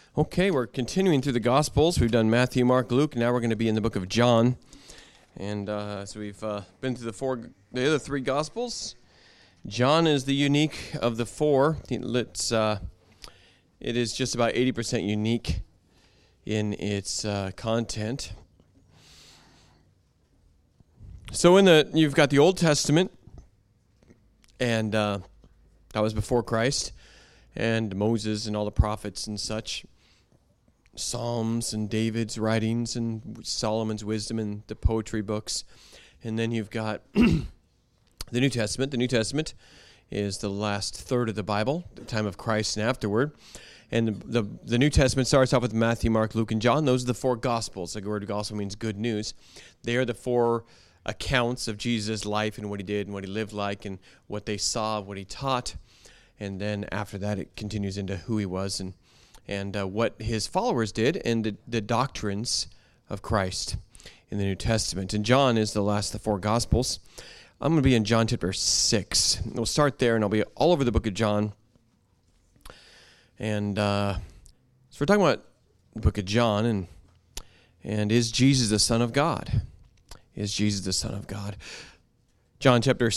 Okay, we're continuing through the Gospels. We've done Matthew, Mark, Luke. Now we're going to be in the book of John. And so we've been through the other three Gospels. John is the unique of the four. It is just about 80% unique in its content. So you've got the Old Testament, and that was before Christ, and Moses and all the prophets and such. Psalms and David's writings and Solomon's wisdom and the poetry books. And then you've got the New Testament. The New Testament is the last third of the Bible, the time of Christ and afterward. And the New Testament starts off with Matthew, Mark, Luke, and John. Those are the four Gospels. The word gospel means good news. They are the four accounts of Jesus' life and what he did and what he lived like and what they saw, what he taught. And then after that, it continues into who he was and what his followers did and the doctrines of Christ in the New Testament. And John is the last of the four Gospels. I'm going to be in John chapter 6. We'll start there, and I'll be all over the book of John. And so we're talking about the book of John, and is Jesus the Son of God? Is Jesus the Son of God? John chapter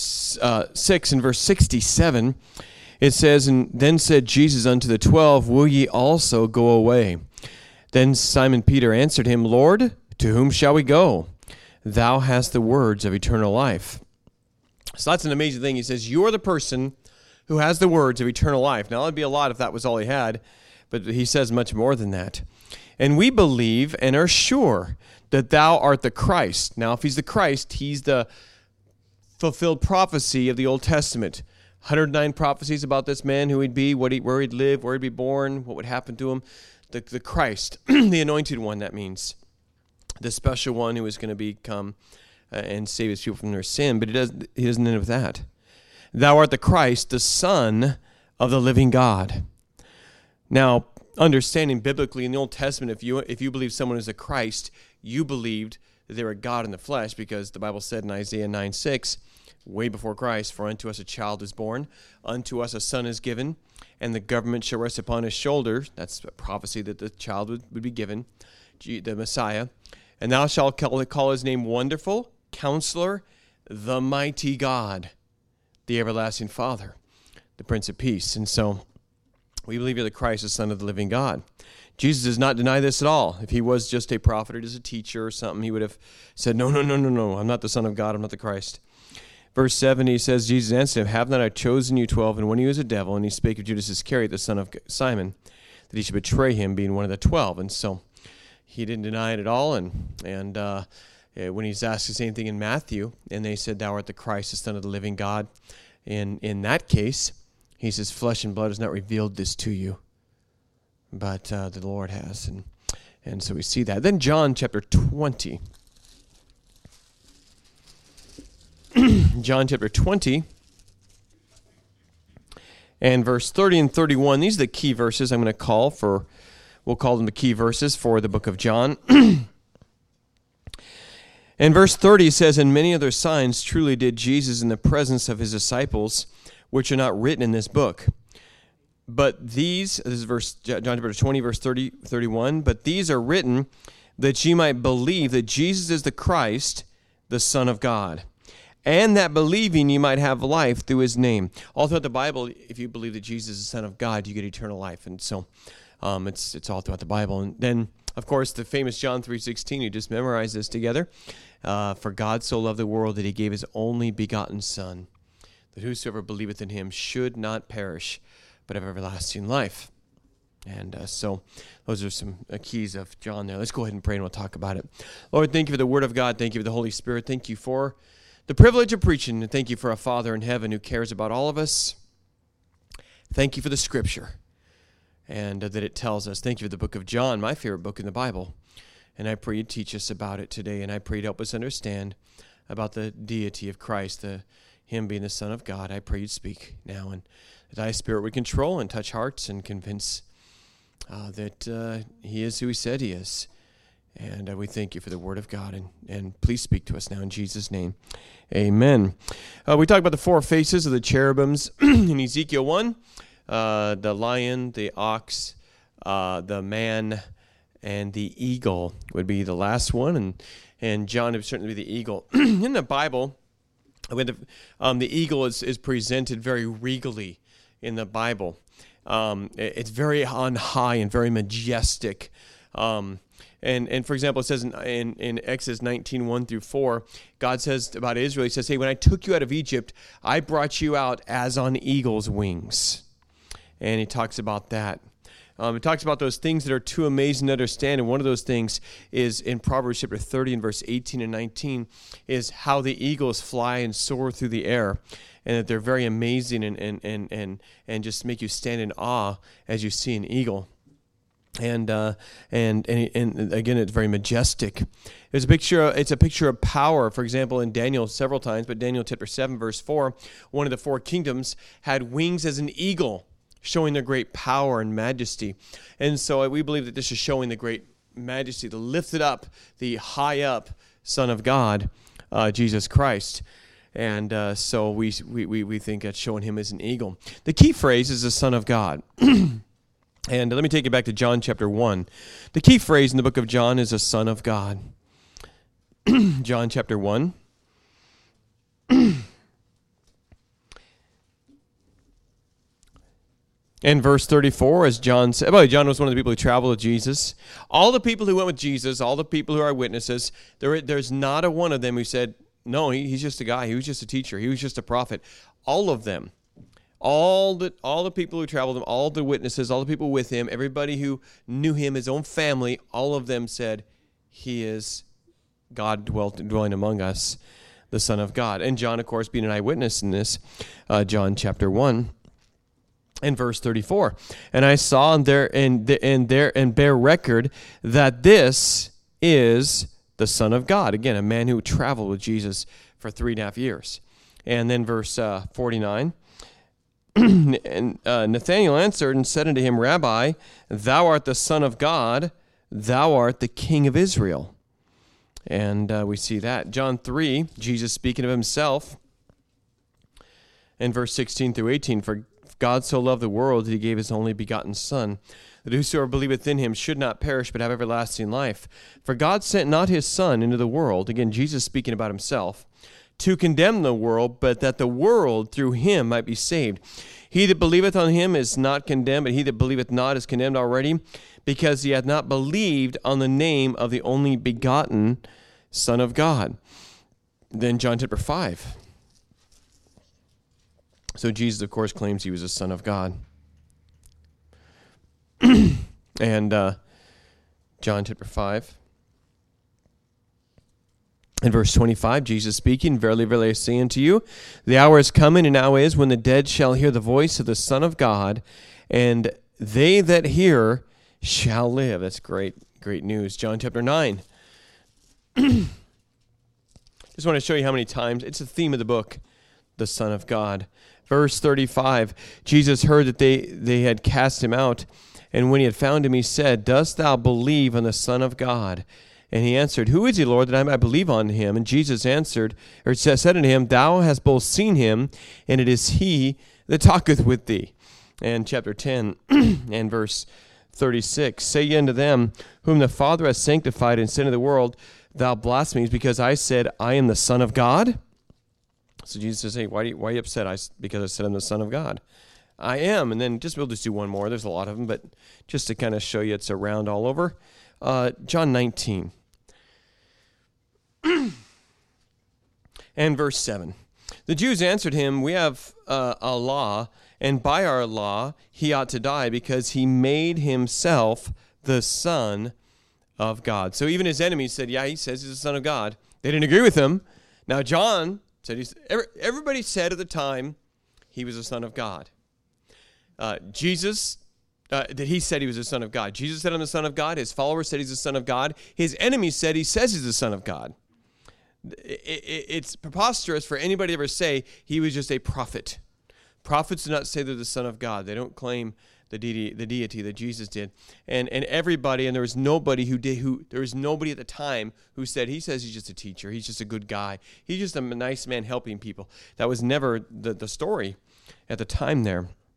6 and verse 67, it says, "And then said Jesus unto the 12, Will ye also go away? Then Simon Peter answered him, Lord, to whom shall we go? Thou hast the words of eternal life." So that's an amazing thing. He says, you are the person who has the words of eternal life. Now, that'd be a lot if that was all he had, but he says much more than that. "And we believe and are sure that thou art the Christ." Now, if he's the Christ, he's the fulfilled prophecy of the Old Testament. 109 prophecies about this man, who he'd be, where he'd live, where he'd be born, what would happen to him. The Christ, the anointed one, that means. The special one who is going to become and save his people from their sin. But he doesn't end with that. "Thou art the Christ, the Son of the living God." Now, understanding biblically in the Old Testament, if you believe someone is a Christ, you believed that they were God in the flesh, because the Bible said in Isaiah 9:6, way before Christ, "For unto us a child is born, unto us a son is given, and the government shall rest upon his shoulder." That's a prophecy that the child would be given, the Messiah. "And thou shalt call his name Wonderful, Counselor, the Mighty God, the Everlasting Father, the Prince of Peace." And so we believe you're the Christ, the Son of the living God. Jesus does not deny this at all. If he was just a prophet or just a teacher or something, he would have said, no, I'm not the Son of God, I'm not the Christ. Verse 7, he says, Jesus answered him, "Have not I chosen you 12, and one of you is a devil?" And he spake of Judas Iscariot, the son of Simon, that he should betray him, being one of the 12. And so he didn't deny it at all. And when he's asked the same thing in Matthew, and they said, "Thou art the Christ, the Son of the living God," in that case, he says, "Flesh and blood has not revealed this to you, but the Lord has." And so we see that. Then John chapter 20. John chapter 20 and verse 30 and 31. These are the key verses I'm going to we'll call them the key verses for the book of John. And verse 30 says, "And many other signs truly did Jesus in the presence of his disciples, which are not written in this book. But these," this is John chapter 20, verse 30, 31, "but these are written that ye might believe that Jesus is the Christ, the Son of God, and that believing ye might have life through his name." All throughout the Bible, if you believe that Jesus is the Son of God, you get eternal life. And so it's all throughout the Bible. And then, of course, the famous John 3:16, you just memorize this together. "For God so loved the world that he gave his only begotten Son, that whosoever believeth in him should not perish, but have everlasting life." And so those are some keys of John there. Let's go ahead and pray, and we'll talk about it. Lord, thank you for the Word of God. Thank you for the Holy Spirit. Thank you for the privilege of preaching, and thank you for a Father in heaven who cares about all of us. Thank you for the Scripture, and that it tells us. Thank you for the book of John, my favorite book in the Bible. And I pray you teach us about it today, and I pray you help us understand about the deity of Christ, him being the Son of God. I pray you'd speak now, and that thy Spirit would control and touch hearts and convince that he is who he said he is. And we thank you for the Word of God, and please speak to us now in Jesus' name. Amen. We talked about the four faces of the cherubims in Ezekiel 1, the lion, the ox, the man and the eagle would be the last one, and John would certainly be the eagle. In the Bible, the eagle is presented very regally in the Bible. It's very on high and very majestic. And for example, it says in Exodus 19:1 through 4, God says about Israel, he says, hey, when I took you out of Egypt, I brought you out as on eagle's wings. And he talks about that. It talks about those things that are too amazing to understand, and one of those things is in Proverbs chapter 30 and verse 18 and 19, is how the eagles fly and soar through the air, and that they're very amazing and just make you stand in awe as you see an eagle. And again, it's very majestic. It's a picture of power. For example, in Daniel several times, but Daniel chapter 7 verse 4, one of the four kingdoms had wings as an eagle, showing their great power and majesty. And so we believe that this is showing the great majesty, the lifted up, the high up Son of God, Jesus Christ. And so we think that's showing him as an eagle. The key phrase is the Son of God. And let me take you back to John chapter 1. The key phrase in the book of John is the Son of God. John chapter 1. In verse 34, as John said, John was one of the people who traveled with Jesus. All the people who went with Jesus, all the people who are witnesses, there's not a one of them who said, no, he's just a guy. He was just a teacher. He was just a prophet. All of them, all the people who traveled with him, all the witnesses, all the people with him, everybody who knew him, his own family, all of them said, he is God dwelling among us, the Son of God. And John, of course, being an eyewitness in this, John chapter 1. In verse 34, and I saw and bear record that this is the Son of God. Again, a man who traveled with Jesus for 3.5 years. And then verse 49, and Nathanael answered and said unto him, Rabbi, thou art the Son of God, thou art the King of Israel. And we see that. John 3, Jesus speaking of himself, in verse 16 through 18, for God so loved the world that he gave his only begotten Son, that whosoever believeth in him should not perish but have everlasting life. For God sent not his Son into the world, again, Jesus speaking about himself, to condemn the world, but that the world through him might be saved. He that believeth on him is not condemned, but he that believeth not is condemned already, because he hath not believed on the name of the only begotten Son of God. Then John chapter 5. So Jesus, of course, claims he was a Son of God. And John chapter 5. In verse 25, Jesus speaking, Verily, verily, I say unto you, the hour is coming, and now is, when the dead shall hear the voice of the Son of God, and they that hear shall live. That's great news. John chapter 9. Just want to show you how many times, it's the theme of the book, the Son of God. Verse 35, Jesus heard that they had cast him out, and when he had found him, he said, Dost thou believe on the Son of God? And he answered, Who is he, Lord, that I might believe on him? And Jesus answered, or said unto him, Thou hast both seen him, and it is he that talketh with thee. And chapter 10 and verse 36, Say ye unto them, whom the Father hath sanctified and sent into the world, Thou blasphemest, because I said, I am the Son of God? So Jesus says, hey, why are you upset? Because I said I'm the Son of God. I am. And then we'll just do one more. There's a lot of them, but just to kind of show you it's around all over. John 19. And verse 7. The Jews answered him, We have a law, and by our law he ought to die, because he made himself the Son of God. So even his enemies said, yeah, he says he's the Son of God. They didn't agree with him. Now John said, everybody said at the time he was the Son of God. Jesus, that he said he was the Son of God. Jesus said I'm the Son of God. His followers said he's the Son of God. His enemies said he says he's the Son of God. It's preposterous for anybody to ever say he was just a prophet. Prophets do not say they're the Son of God. They don't claim the deity that Jesus did. And everybody, and there was nobody there was nobody at the time who said, he says he's just a teacher. He's just a good guy. He's just a nice man helping people. That was never the story at the time there.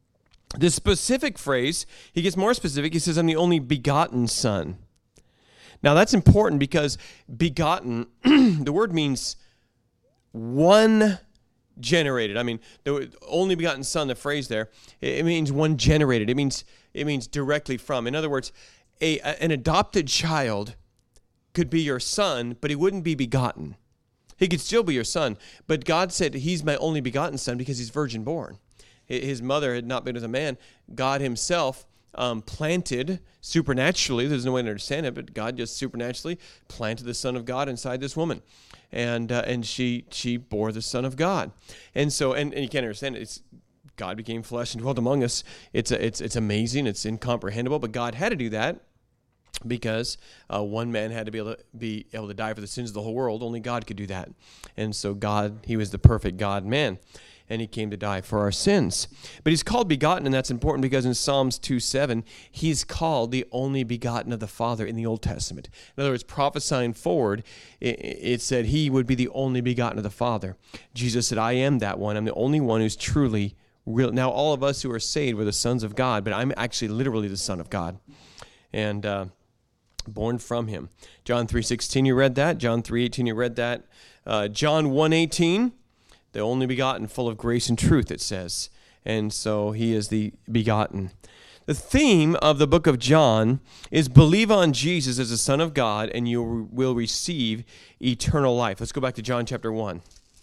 The specific phrase, he gets more specific. He says, I'm the only begotten son. Now, that's important because begotten, the word means one generated. I mean, the only begotten son, the phrase there, it means one generated. It means directly from. In other words, an adopted child could be your son, but he wouldn't be begotten. He could still be your son, but God said he's my only begotten son because he's virgin born. His mother had not been with a man. God himself planted supernaturally, there's no way to understand it, but God just supernaturally planted the Son of God inside this woman. And she bore the Son of God. And so, and you can't understand it. God became flesh and dwelt among us. It's amazing. It's incomprehensible, but God had to do that because one man had to be able to die for the sins of the whole world. Only God could do that. And so God, he was the perfect God-man, and he came to die for our sins. But he's called begotten, and that's important because in Psalms 2:7, he's called the only begotten of the Father in the Old Testament. In other words, prophesying forward, it said he would be the only begotten of the Father. Jesus said, I am that one. I'm the only one who's truly real. Now, all of us who are saved were the sons of God, but I'm actually literally the Son of God. And born from him. John 3:16, you read that. John 3:18, you read that. John 1:18, the only begotten, full of grace and truth, it says. And so he is the begotten. The theme of the book of John is believe on Jesus as the Son of God, and you will receive eternal life. Let's go back to John chapter 1.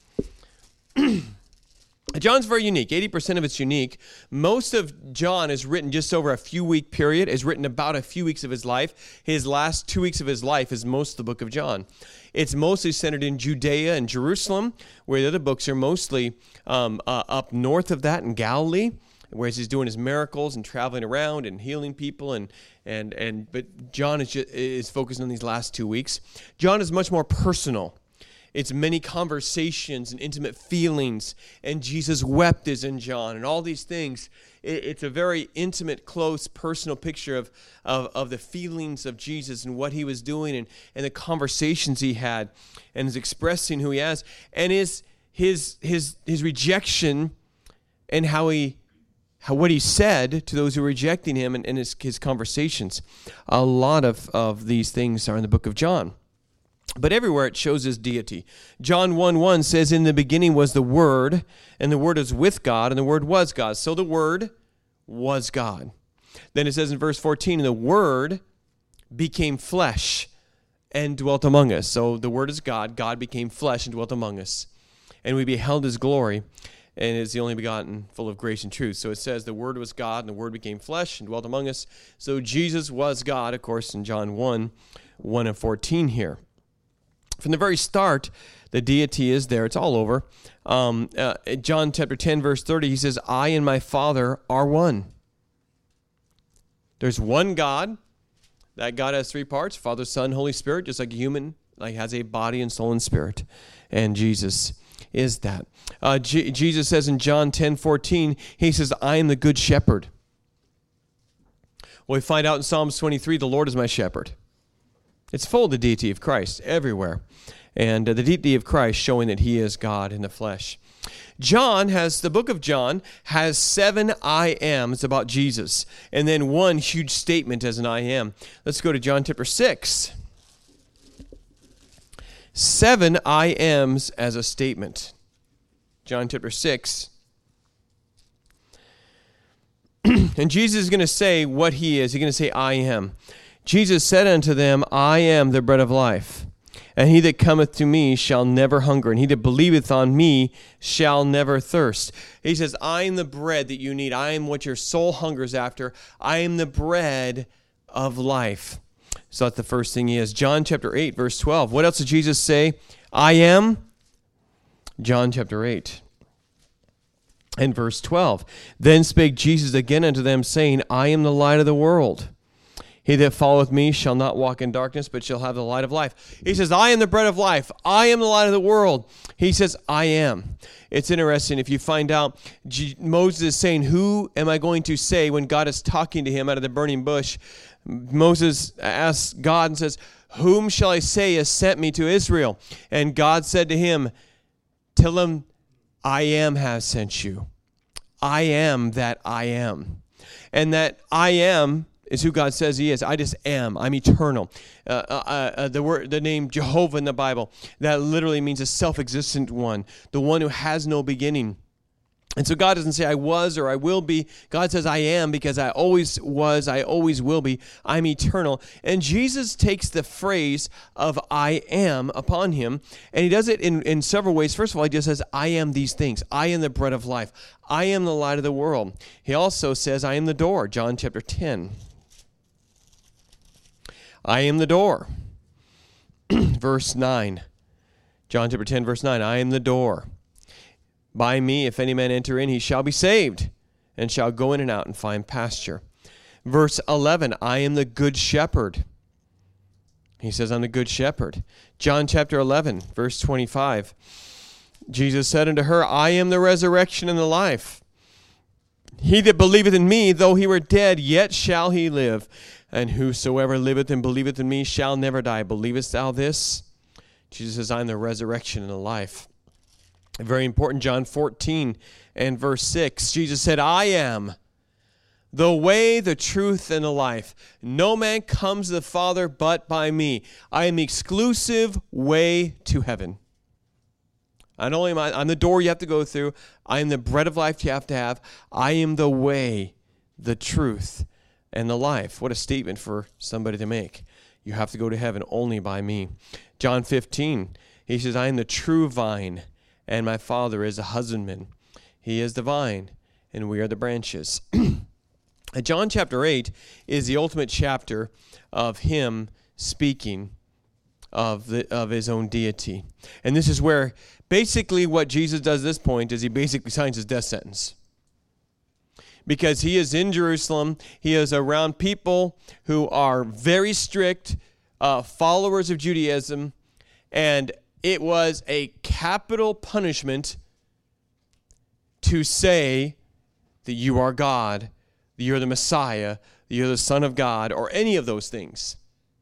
John's very unique. 80% of it's unique. Most of John is written just over a few-week period, is written about a few weeks of his life. His last 2 weeks of his life is most of the book of John. It's mostly centered in Judea and Jerusalem, where the other books are mostly up north of that in Galilee, whereas he's doing his miracles and traveling around and healing people. But John is focused on these last 2 weeks. John is much more personal. It's many conversations and intimate feelings, and Jesus wept is in John, and all these things. It's a very intimate, close, personal picture of the feelings of Jesus and what he was doing and the conversations he had and his expressing who he is, and his rejection and what he said to those who were rejecting him and his conversations. A lot of these things are in the book of John. But everywhere it shows his deity. John 1:1 says, in the beginning was the Word, and the Word is with God, and the Word was God. So the Word was God. Then it says in verse 14, and the Word became flesh and dwelt among us. So the Word is God. God became flesh and dwelt among us. And we beheld his glory, and is the only begotten, full of grace and truth. So it says the Word was God, and the Word became flesh and dwelt among us. So Jesus was God, of course, in John 1:1 and 14 here. From the very start, the deity is there. It's all over. John chapter 10, verse 30, he says, I and my Father are one. There's one God. That God has three parts, Father, Son, Holy Spirit, just like a human has a body and soul and spirit. And Jesus is that. Jesus says in John 10:14, he says, I am the good shepherd. Well, we find out in Psalms 23, the Lord is my shepherd. It's full of the deity of Christ everywhere. And the deity of Christ showing that he is God in the flesh. The book of John has 7 I ams about Jesus. And then one huge statement as an I am. Let's go to John chapter 6. 7 I ams as a statement. John chapter 6. And Jesus is going to say what he is. He's going to say, I am. Jesus said unto them, I am the bread of life. And he that cometh to me shall never hunger, and he that believeth on me shall never thirst. He says, I am the bread that you need. I am what your soul hungers after. I am the bread of life. So that's the first thing he is. John chapter 8, verse 12. What else did Jesus say? I am. John chapter 8 and verse 12. Then spake Jesus again unto them, saying, I am the light of the world. He that followeth me shall not walk in darkness, but shall have the light of life. He says, I am the bread of life. I am the light of the world. He says, I am. It's interesting. If you find out, Moses is saying, who am I going to say when God is talking to him out of the burning bush? Moses asks God and says, whom shall I say has sent me to Israel? And God said to him, tell him, I am has sent you. I am that I am. And that I am is who God says he is. I just am. I'm eternal. The name Jehovah in the Bible, that literally means a self-existent one, the one who has no beginning. And so God doesn't say I was or I will be. God says I am, because I always was, I always will be. I'm eternal. And Jesus takes the phrase of I am upon him, and he does it in several ways. First of all, he just says, I am these things. I am the bread of life. I am the light of the world. He also says, I am the door, John chapter 10. I am the door. Verse 9. John chapter 10, verse 9. I am the door. By me, if any man enter in, he shall be saved, and shall go in and out and find pasture. Verse 11, I am the good shepherd. He says, I'm the good shepherd. John chapter 11, verse 25. Jesus said unto her, I am the resurrection and the life. He that believeth in me, though he were dead, yet shall he live. And whosoever liveth and believeth in me shall never die. Believest thou this? Jesus says, I am the resurrection and the life. Very important, John 14 and verse 6. Jesus said, I am the way, the truth, and the life. No man comes to the Father but by me. I am the exclusive way to heaven. Not only am I'm the door you have to go through, I am the bread of life you have to have. I am the way, the truth, and the life. What a statement for somebody to make. You have to go to heaven only by me. John 15, he says, I am the true vine, and my Father is a husbandman. He is the vine, and we are the branches. John chapter 8 is the ultimate chapter of him speaking of his own deity. And this is where basically what Jesus does at this point is he basically signs his death sentence. Because he is in Jerusalem, he is around people who are very strict followers of Judaism, and it was a capital punishment to say that you are God, that you're the Messiah, that you're the Son of God, or any of those things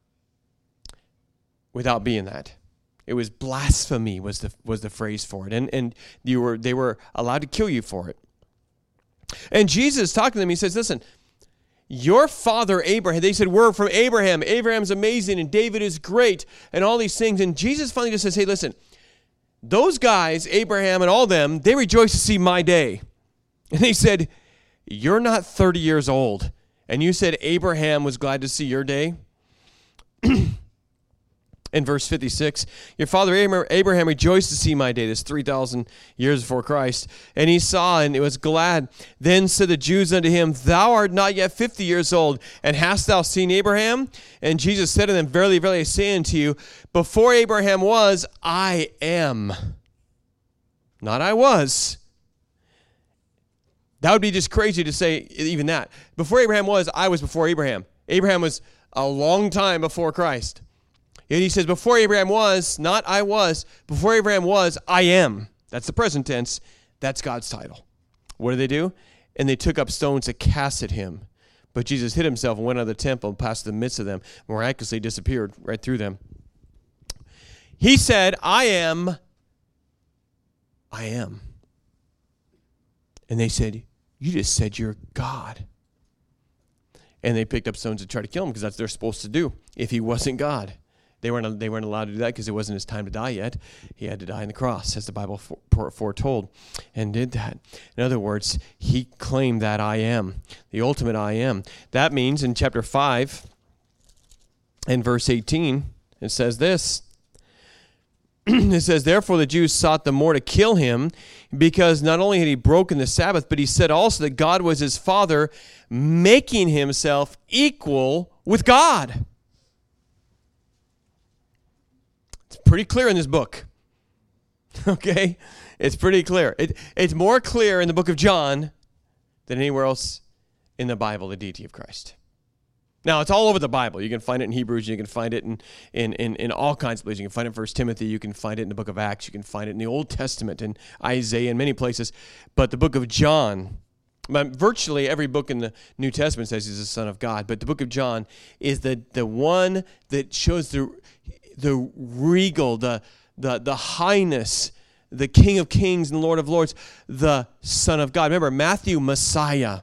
without being that. It was blasphemy was the phrase for it, and they were allowed to kill you for it. And Jesus talking to them, he says, listen, your father Abraham, they said, we're from Abraham. Abraham's amazing, and David is great, and all these things. And Jesus finally just says, hey, listen, those guys, Abraham and all them, they rejoice to see my day. And they said, you're not 30 years old, and you said Abraham was glad to see your day? In verse 56, your father Abraham rejoiced to see my day. This 3,000 years before Christ. And he saw and was glad. Then said the Jews unto him, thou art not yet 50 years old, and hast thou seen Abraham? And Jesus said to them, verily, verily, I say unto you, before Abraham was, I am. Not I was. That would be just crazy to say even that. Before Abraham was, I was before Abraham. Abraham was a long time before Christ. And he says, before Abraham was, not I was, before Abraham was, I am. That's the present tense. That's God's title. What did they do? And they took up stones to cast at him. But Jesus hid himself and went out of the temple and passed in the midst of them, miraculously disappeared right through them. He said, I am. I am. And they said, you just said you're God. And they picked up stones to try to kill him because that's what they're supposed to do if he wasn't God. They weren't allowed to do that because it wasn't his time to die yet. He had to die on the cross, as the Bible foretold, and did that. In other words, he claimed that I am, the ultimate I am. That means in chapter 5 and verse 18, it says this. It says, therefore the Jews sought the more to kill him, because not only had he broken the Sabbath, but he said also that God was his Father, making himself equal with God. It's pretty clear in this book. Okay? It's pretty clear. It's more clear in the book of John than anywhere else in the Bible, the deity of Christ. Now, it's all over the Bible. You can find it in Hebrews. You can find it in all kinds of places. You can find it in 1 Timothy. You can find it in the book of Acts. You can find it in the Old Testament, in Isaiah, in many places. But the book of John, virtually every book in the New Testament says he's the Son of God. But the book of John is the one that shows the regal, the highness, the King of Kings and Lord of Lords, the Son of God. Remember, Matthew, Messiah.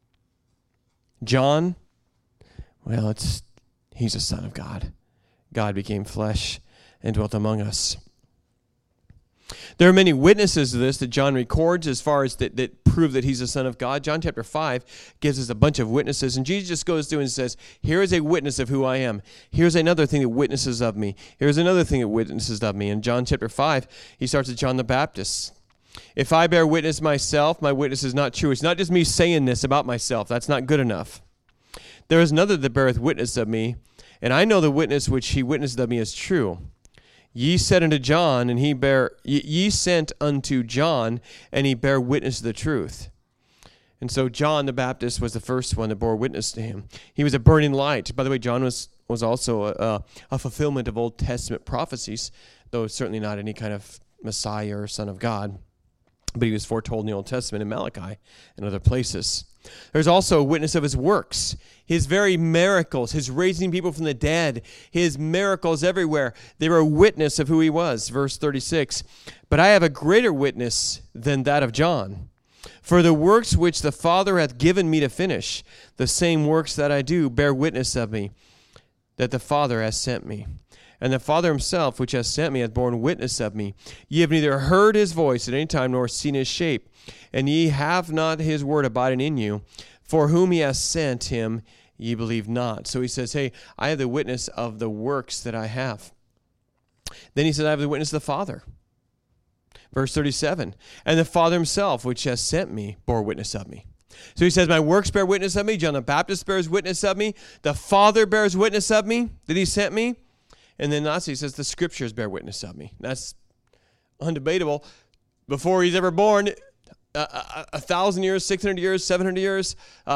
John, well, he's a son of God. God became flesh and dwelt among us. There are many witnesses to this that John records as far as that prove that he's the Son of God. John chapter 5 gives us a bunch of witnesses, and Jesus just goes through and says, here is a witness of who I am. Here's another thing that witnesses of me. Here's another thing that witnesses of me. In John chapter 5, he starts with John the Baptist. If I bear witness myself, my witness is not true. It's not just me saying this about myself. That's not good enough. There is another that beareth witness of me, and I know the witness which he witnessed of me is true. Ye said unto John, and ye sent unto John, and he bare witness of the truth. And so John the Baptist was the first one that bore witness to him. He was a burning light. By the way, John was also a fulfillment of Old Testament prophecies, though certainly not any kind of Messiah or Son of God. But he was foretold in the Old Testament in Malachi and other places. There's also a witness of his works, his very miracles, his raising people from the dead, his miracles everywhere. They were a witness of who he was. Verse 36, but I have a greater witness than that of John. For the works which the Father hath given me to finish, the same works that I do, bear witness of me, that the Father has sent me. And the Father himself, which has sent me, hath borne witness of me. Ye have neither heard his voice at any time, nor seen his shape. And ye have not his word abiding in you. For whom he has sent him, ye believe not. So he says, hey, I have the witness of the works that I have. Then he says, I have the witness of the Father. Verse 37, and the Father himself, which has sent me, bore witness of me. So he says, my works bear witness of me. John the Baptist bears witness of me. The Father bears witness of me that he sent me. And then lastly, he says, the Scriptures bear witness of me. That's undebatable. Before he's ever born, 1,000 years, 600 years, 700 years,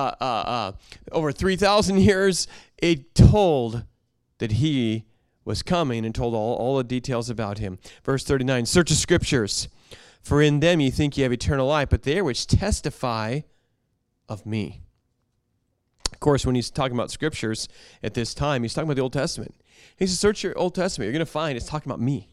over 3,000 years, it told that he was coming and told all the details about him. Verse 39, search the Scriptures, for in them ye think ye have eternal life, but they are which testify of me. Of course, when he's talking about Scriptures at this time, he's talking about the Old Testament. He says, search your Old Testament. You're going to find it's talking about me.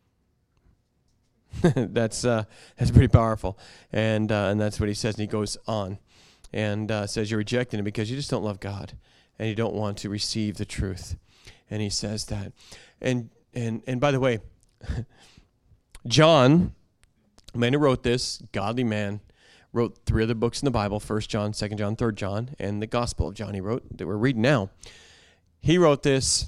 That's pretty powerful. And that's what he says. And he goes on and says, you're rejecting it because you just don't love God and you don't want to receive the truth. And he says that. And by the way, John, the man who wrote this, godly man, wrote 3 other books in the Bible, 1 John, 2 John, 3 John, and the Gospel of John he wrote that we're reading now. He wrote this.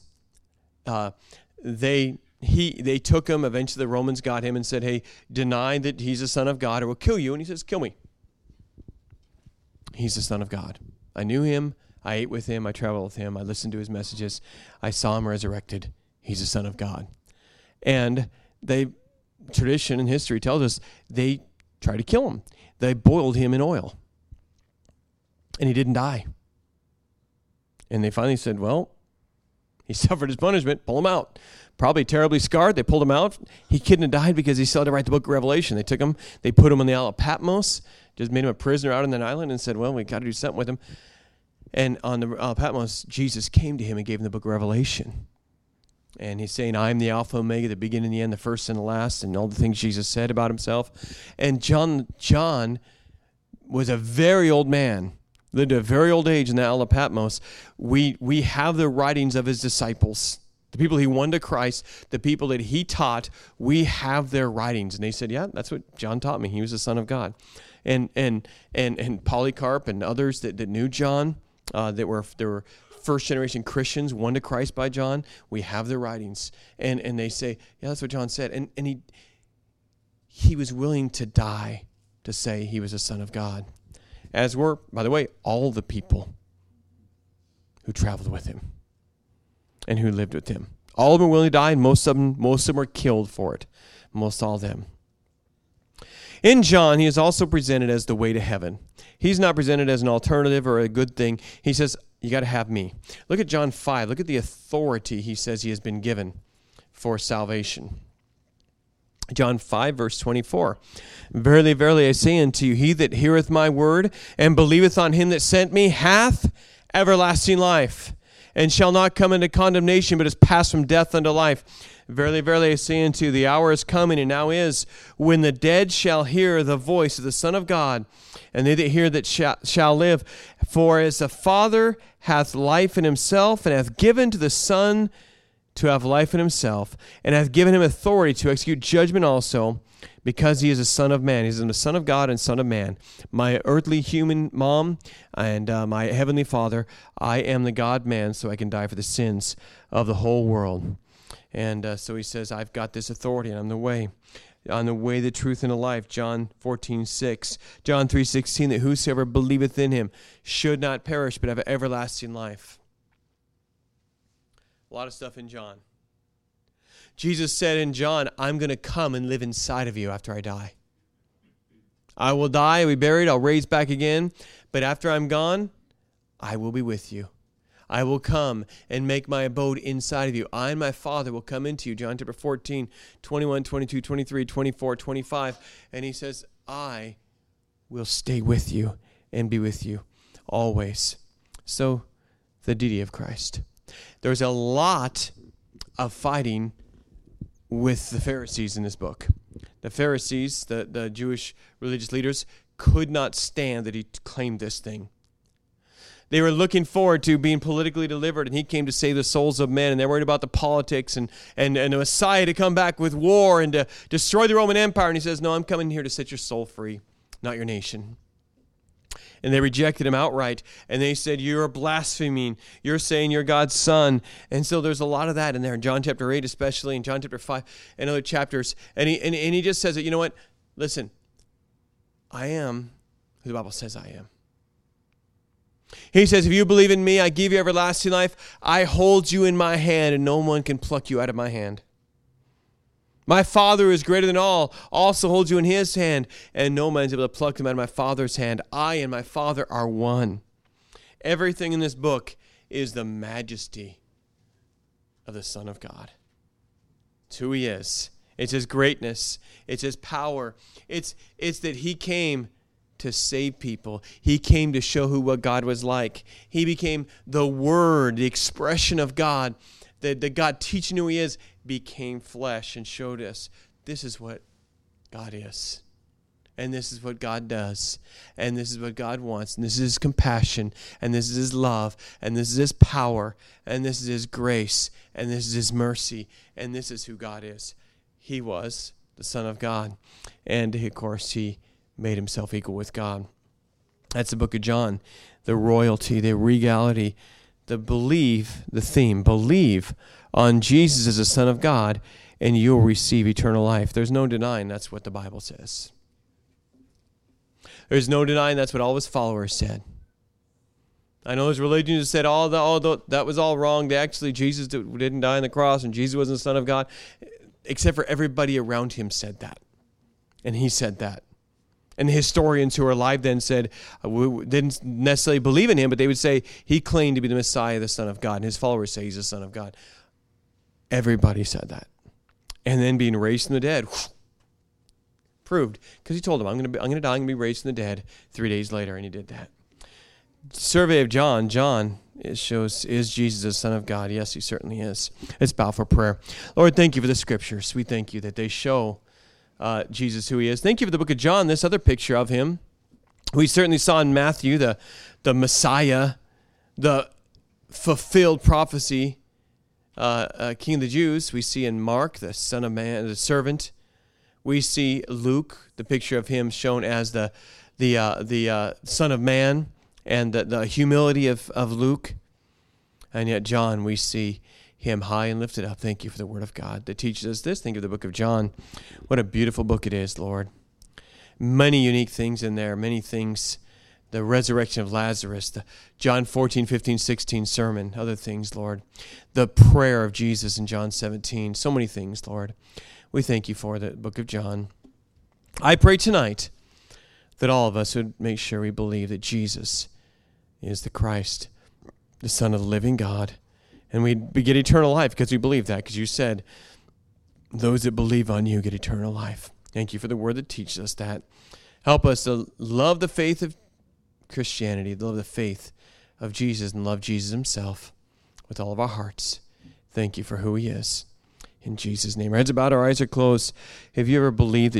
They took him. Eventually the Romans got him and said, hey, deny that he's the Son of God or we'll kill you. And he says, kill me. He's the Son of God. I knew him. I ate with him. I traveled with him. I listened to his messages. I saw him resurrected. He's the Son of God. And tradition and history tells us they tried to kill him. They boiled him in oil. And he didn't die. And they finally said, well, he suffered his punishment. Pull him out. Probably terribly scarred. They pulled him out. He couldn't have died because he still had to write the book of Revelation. They took him. They put him on the Isle of Patmos. Just made him a prisoner out on that island and said, well, we got to do something with him. And on the Isle of Patmos, Jesus came to him and gave him the book of Revelation. And he's saying, I am the Alpha and Omega, the beginning and the end, the first and the last, and all the things Jesus said about himself. And John was a very old man. Lived at a very old age in the Isle of Patmos. We have the writings of his disciples, the people he won to Christ, the people that he taught. We have their writings, and they said, "Yeah, that's what John taught me. He was the Son of God." And Polycarp and others that knew John, they were first generation Christians won to Christ by John. We have their writings, and they say, "Yeah, that's what John said." And he was willing to die to say he was the Son of God. As were, by the way, all the people who traveled with him and who lived with him. All of them were willing to die, and most of them were killed for it. Most all of them. In John, he is also presented as the way to heaven. He's not presented as an alternative or a good thing. He says, you got to have me. Look at John 5. Look at the authority he says he has been given for salvation. John 5, verse 24. Verily, verily, I say unto you, he that heareth my word and believeth on him that sent me hath everlasting life, and shall not come into condemnation, but is passed from death unto life. Verily, verily, I say unto you, the hour is coming, and now is, when the dead shall hear the voice of the Son of God, and they that hear that shall live. For as the Father hath life in himself, and hath given to the Son to have life in himself, and hath given him authority to execute judgment also, because he is a son of man. He's the Son of God and Son of man. My earthly human mom and my heavenly Father, I am the God-man, so I can die for the sins of the whole world. And so he says, I've got this authority, and I'm the way. On the way, the truth, and the life. John 14:6. John 3:16, that whosoever believeth in him should not perish, but have everlasting life. A lot of stuff in John. Jesus said in John, I'm going to come and live inside of you after I die. I will die, I'll be buried, I'll raise back again, but after I'm gone, I will be with you. I will come and make my abode inside of you. I and my Father will come into you. John chapter 14, 21, 22, 23, 24, 25. And he says, I will stay with you and be with you always. So, the deity of Christ. There's a lot of fighting with the Pharisees in this book. The Pharisees, the Jewish religious leaders, could not stand that he claimed this thing. They were looking forward to being politically delivered, and he came to save the souls of men, and they're worried about the politics and the Messiah to come back with war and to destroy the Roman Empire. And he says, no, I'm coming here to set your soul free, not your nation. And they rejected him outright, and they said, you're blaspheming. You're saying you're God's son. And so there's a lot of that in there, in John chapter 8 especially, in John chapter 5 and other chapters. And he just says that, you know what? Listen, I am who the Bible says I am. He says, if you believe in me, I give you everlasting life. I hold you in my hand, and no one can pluck you out of my hand. My Father, who is greater than all, also holds you in his hand, and no man is able to pluck them out of my Father's hand. I and my Father are one. Everything in this book is the majesty of the Son of God. It's who he is. It's his greatness. It's his power. It's that he came to save people. He came to show what God was like. He became the Word, the expression of God. The God teaching who he is became flesh and showed us this is what God is. And this is what God does. And this is what God wants. And this is his compassion. And this is his love. And this is his power. And this is his grace. And this is his mercy. And this is who God is. He was the Son of God. And of course, he made himself equal with God. That's the book of John. The royalty, the regality, the theme, believe on Jesus as the Son of God, and you'll receive eternal life. There's no denying that's what the Bible says. There's no denying that's what all his followers said. I know his religions said, that was all wrong. Jesus didn't die on the cross, and Jesus wasn't the Son of God. Except for everybody around him said that. And he said that. And the historians who are alive then said, didn't necessarily believe in him, but they would say he claimed to be the Messiah, the Son of God. And his followers say he's the Son of God. Everybody said that. And then being raised from the dead, proved. Because he told them, I'm going to die, I'm going to be raised from the dead 3 days later. And he did that. Survey of John. John, it shows, is Jesus the Son of God? Yes, he certainly is. Let's bow for prayer. Lord, thank you for the scriptures. We thank you that they show Jesus who he is. Thank you for the book of John, this other picture of him. We certainly saw in Matthew the Messiah, the fulfilled prophecy, King of the Jews. We see in Mark, the Son of Man, the servant. We see Luke, the picture of him shown as the Son of Man, and the humility of Luke. And yet John, we see him high and lifted up. Thank you for the word of God that teaches us this. Think of the book of John. What a beautiful book it is, Lord. Many unique things in there, many things. The resurrection of Lazarus, the John 14, 15, 16 sermon, other things, Lord. The prayer of Jesus in John 17. So many things, Lord. We thank you for the book of John. I pray tonight that all of us would make sure we believe that Jesus is the Christ, the Son of the living God. And we get eternal life because we believe that, because you said, those that believe on you get eternal life. Thank you for the word that teaches us that. Help us to love the faith of Christianity, love the faith of Jesus, and love Jesus himself. with all of our hearts. Thank you for who he is. In Jesus' name. Our heads are bowed, our eyes are closed. Have you ever believed that